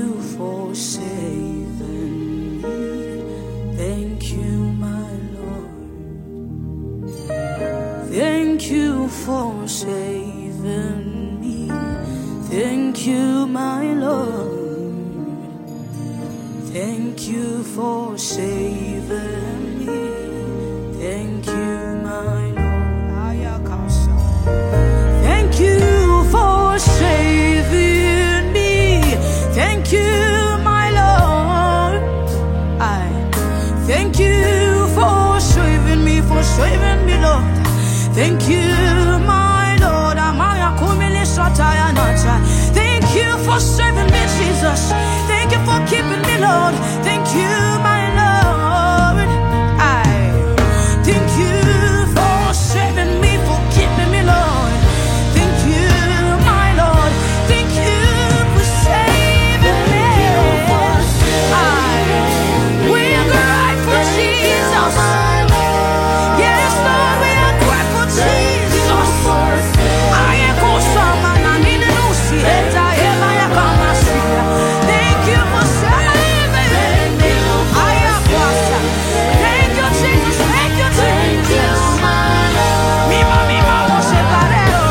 you for saving me. Thank you, my Lord. Thank you for saving me. Thank you, my Lord. Thank you for saving me. Thank you, my Lord. Thank you for saving me. Thank you, my Lord. I thank you for saving me, Lord. Thank you, my Lord. Thank you for saving me, Jesus. Thank you for keeping me, Lord. Thank you, my Lord. I thank you for saving me, for keeping me, Lord. Thank you, my Lord. Thank you for saving me. We are grateful, Jesus. Yes, Lord, we are grateful, Jesus. I am Kosama, I need to know, see it. I am Ayakamasia. Thank you for saving me. I am Kwasa. Thank you, Jesus. Thank you, Jesus. Mima, was it Barero?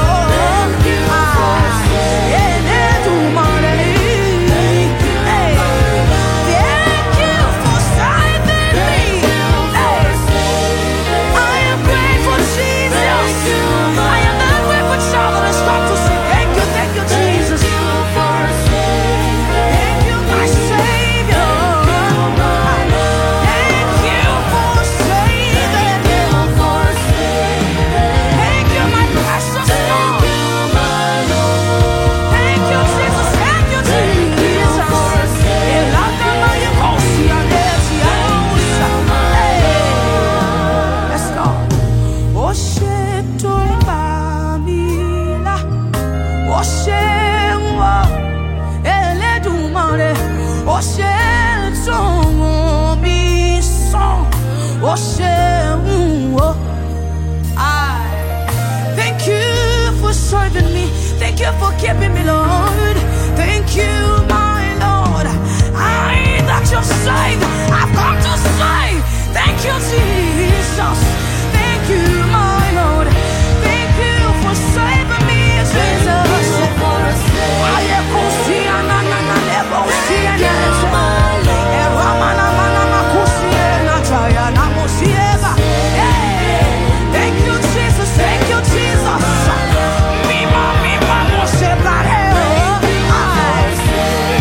Thank you for serving me. Thank you for keeping me, Lord. Thank you, my Lord. I that you're saved. I've come to say thank you, Jesus. Thank you, my Lord. Thank you for saving me, Jesus. Thank you, Jesus. Thank you, Jesus. Mima,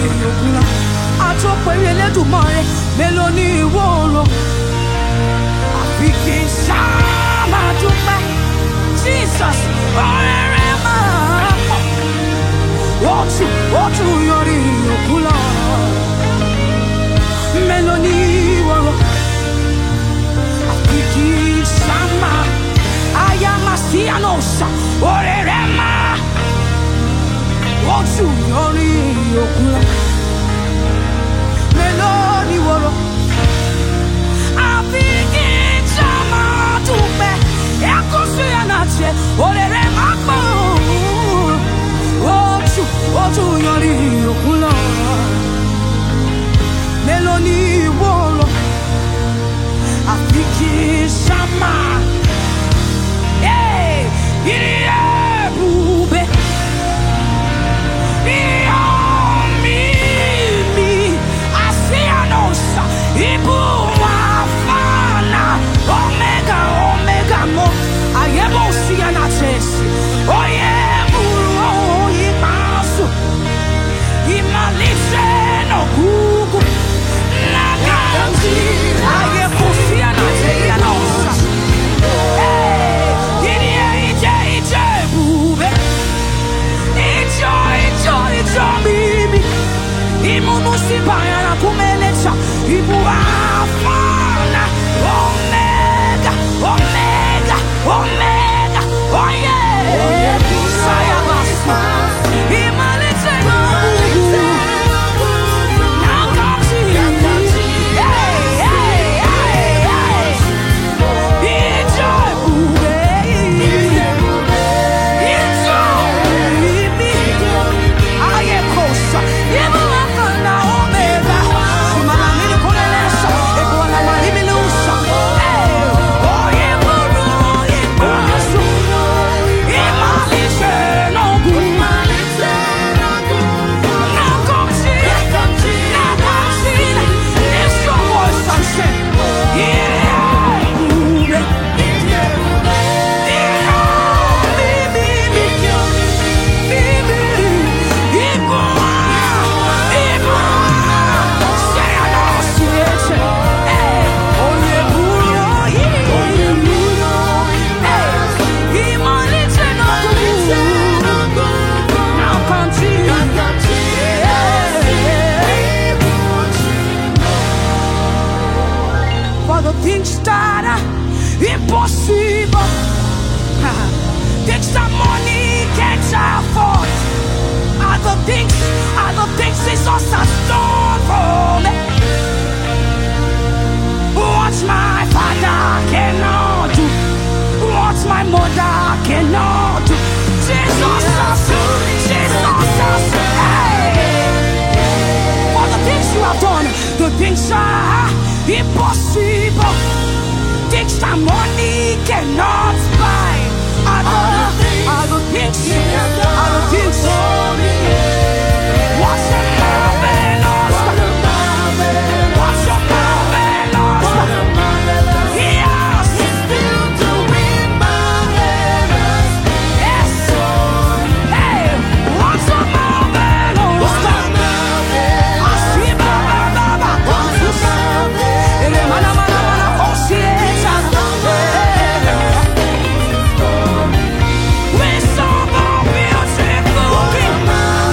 òkúra. Àtọ́pẹ̀rẹ̀ Elédùmarè mélòó ni ìwọ rò? Àfi kí n ṣá máa dúpẹ́. Jesus, ọ̀rẹ́ rẹ̀ máa pọ̀. Ó tún yọrí òkú lọ. Mélòó ni ìwọ rò? Àfi kí n ṣá máa. Aya máa sí àná òòṣà. Ọ̀rẹ́ rẹ̀ máa. Ó tún yọrí òkú lọ. Mélòó ni ìwọ rò? Àfi kí n ṣá máa dúpẹ́. Ẹ̀kọ́ sí àná tiẹ̀. Ọ̀rẹ́ rẹ̀ máa pọ̀. Ó tún yọrí òkú lọ. Mélòó ni ìwọ rò? Àfi kí n ṣá máa. Ìrì ẹ̀bùbẹ̀. Bayana kumelecha ibu afana omega omega omega oh yeah saya basa imalete no nakati hey hey hey ijoy bube ijoy mi aye kosa ibu afana things that are impossible, things that money can't afford, other things Jesus has done for me. What my father cannot do, what my mother cannot do, Jesus has hey. For the things you have done, the things are impossible, things that money cannot buy. Other things for me. What's a marvelous? What's a marvelous? Yes, it's still doing marvelous. Yes, hey, what's a marvelous? I see Baba. We saw the beautiful King.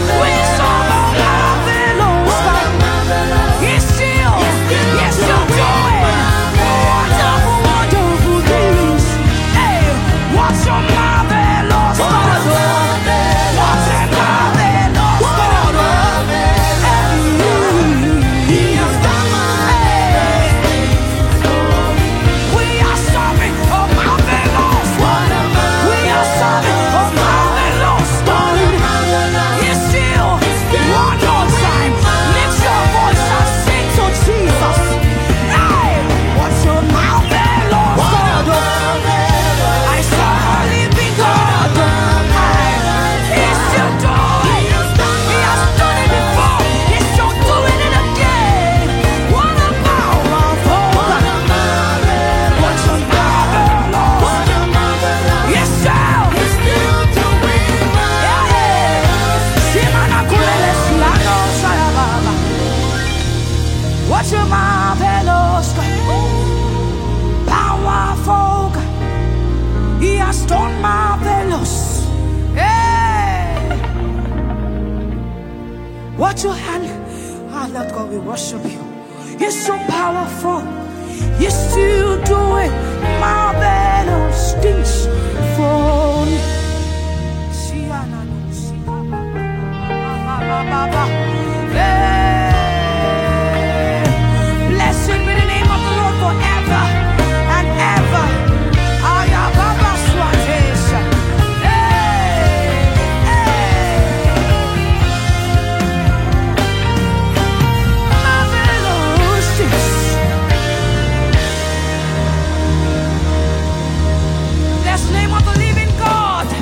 marvelous God, powerful God. He has done marvelous. Hey, watch your hand. Ah, Lord God, we worship you. You're so powerful. You're still doing marvelous things for me. Blessed be the name of the Lord forever and ever. Marvelous things. Bless the name of the living God.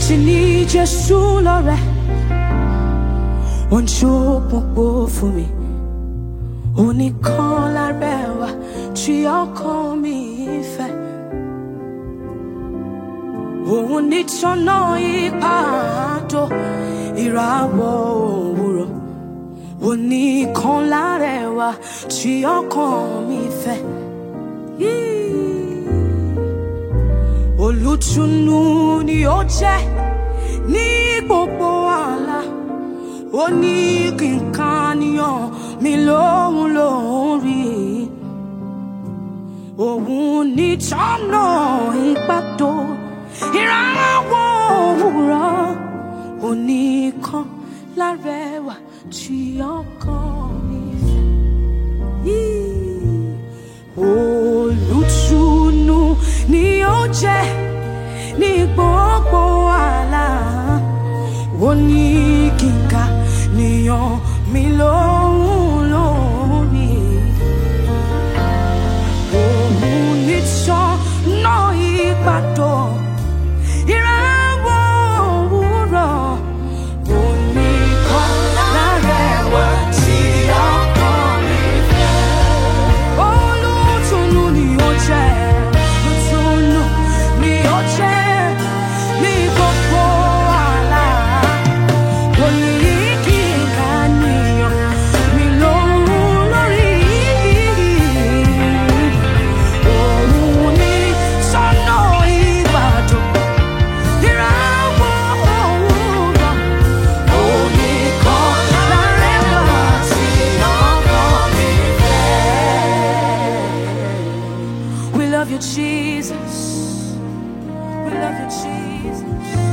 ti ní Jésù lọ́rẹ́, wọ́n jó gbogbo fún mi. Oníkan lárẹwà tí ọkàn mi fẹ́. Òun nìtọ́nà ìpàdó ìràwọ̀ òwúrọ̀. Oníkan lárẹwà tí ọkàn mi fẹ́. Olùtùnú ni ó jẹ́ ní gbogbo àlá. Ó ní kí n kàníyàn mi lóhùn lórí. Òun nìtọ́nà ìpàdó ìràwọ̀ òwúrọ̀. Oníkan lárẹwà tí ọkàn mi fẹ́. Olùtùnú ni ó jẹ́ ní gbogbo àlá. Ó ní kí n kàníyàn mi lóhùn lórí. Òun nìtọ́nà ìpàdó ìràwọ̀ òwúrọ̀. Oníkan lárẹwà tí ọkàn mi fẹ́. Olùtùnú ni ó jẹ́, olùtùnú ni ó jẹ́ ní gbogbo àlá. Ó ní kí n kàníyàn mi lóhùn lórí. Òun nìtọ́nà ìpàdó ìràwọ̀ òwúrọ̀. Oníkan lárẹwà tí ọkàn mi fẹ́. We love you, Jesus. We love you, Jesus.